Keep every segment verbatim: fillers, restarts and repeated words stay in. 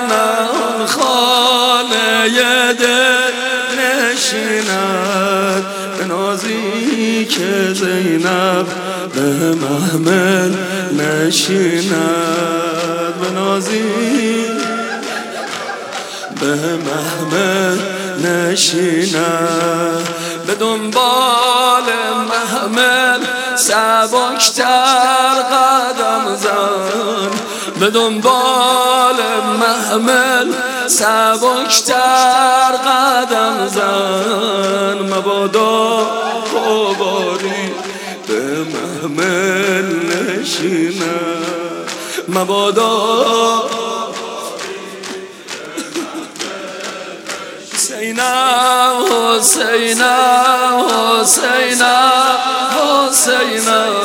نهان خانه دل نشیند به نازی که زینب به محمل نشیند به نازی به محمل نشیند به دنبال محمل سبکتر قدم زن به دنبال محمل سبکتر قدم زن مبادا غباری به محمل نشیند مبادا حسینم حسینم حسینم حسینم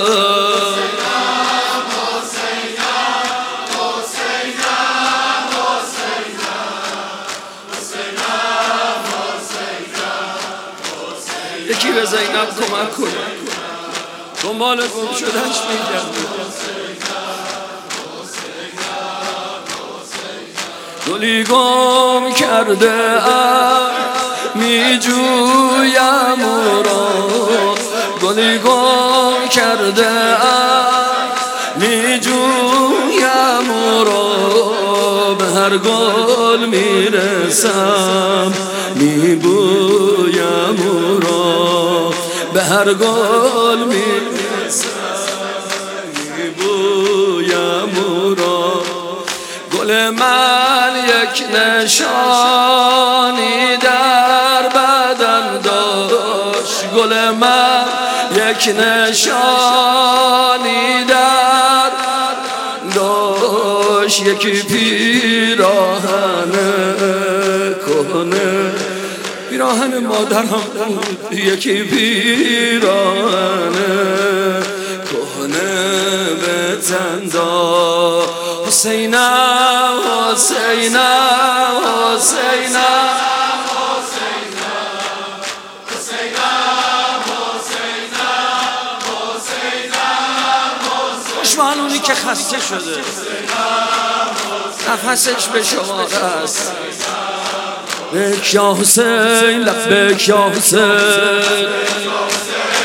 یکی به زینب کمک کنه دنبال گم شدنش میگرده گلی گم کرده ام می جویم او را گلی گم کرده ام می جویم او را به هر گل می رسم می بویم او را به هر گل می رسم می بویم او را گل من یک نشانی در بدن داشت گل من یک نشانی در داشت یکی پیراهن کهنه پیراهن مادرم بود یکی پیراهن کهنه به تن داشت حسینم حسینم حسینم خوشمالونی که خسته شده نفسش به شماره است لبیک یا حسین لبیک یا حسین